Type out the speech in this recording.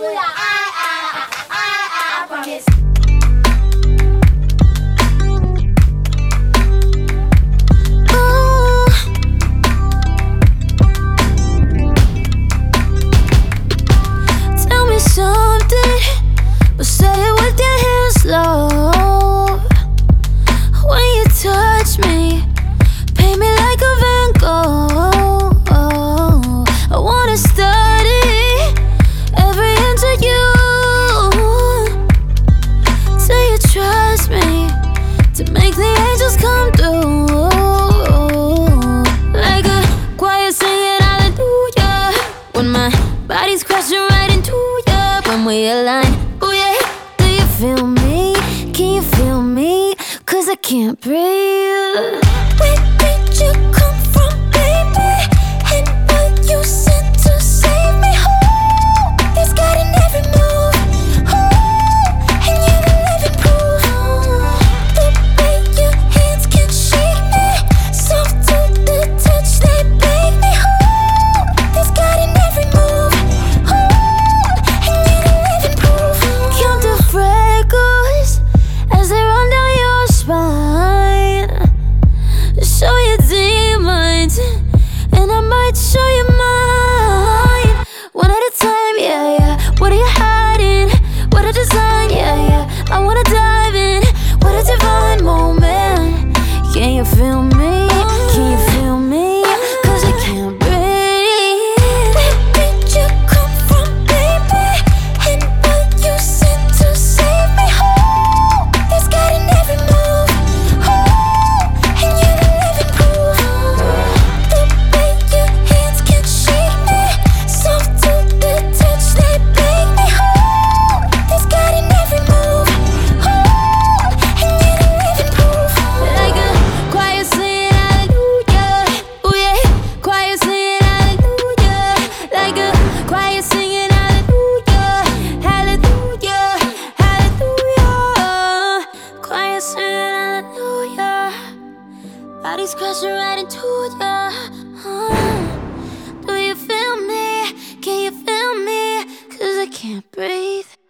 hallelujah. I promise. Tell me something, but say it with your hands low. When you touch me, paint me like a Van Gogh. I wanna study every inch of you. Say you trust me to make the angels come through. Like a choir singing hallelujah, when my body's crashing right into you. When we align, oh yeah. Do you feel me? Can you feel me? 'Cause I can't breathe. Where did you come from, baby? And were you sent to save me? Oh, this got in every move. Oh, and you're the living proof. The way your hands can shake me, soft to the touch, they break me. Oh, this got in every move. Oh, and you're the living proof. Count the freckles as they run down your spine. Show your demons, and I might show you mine. One at a time, yeah, yeah. What are you hiding? What a design, yeah, yeah. I wanna dive in. What a divine moment. Can you feel me? Can you feel me? 'Cause I can't breathe. Where did you come from, baby? And were you sent to save me? Oh, this got in every move. Oh, and you're the living proof. The way your hands can shake me, soft to the touch, they break me. Oh, this got in every move. Oh, and you're the living proof. Like a choir singing hallelujah, oh yeah. Choir singing hallelujah, like a choir singing hallelujah, hallelujah, hallelujah. Choir singing hallelujah, body's crashing right into ya. Do you feel me? Can you feel me? 'Cause I can't breathe.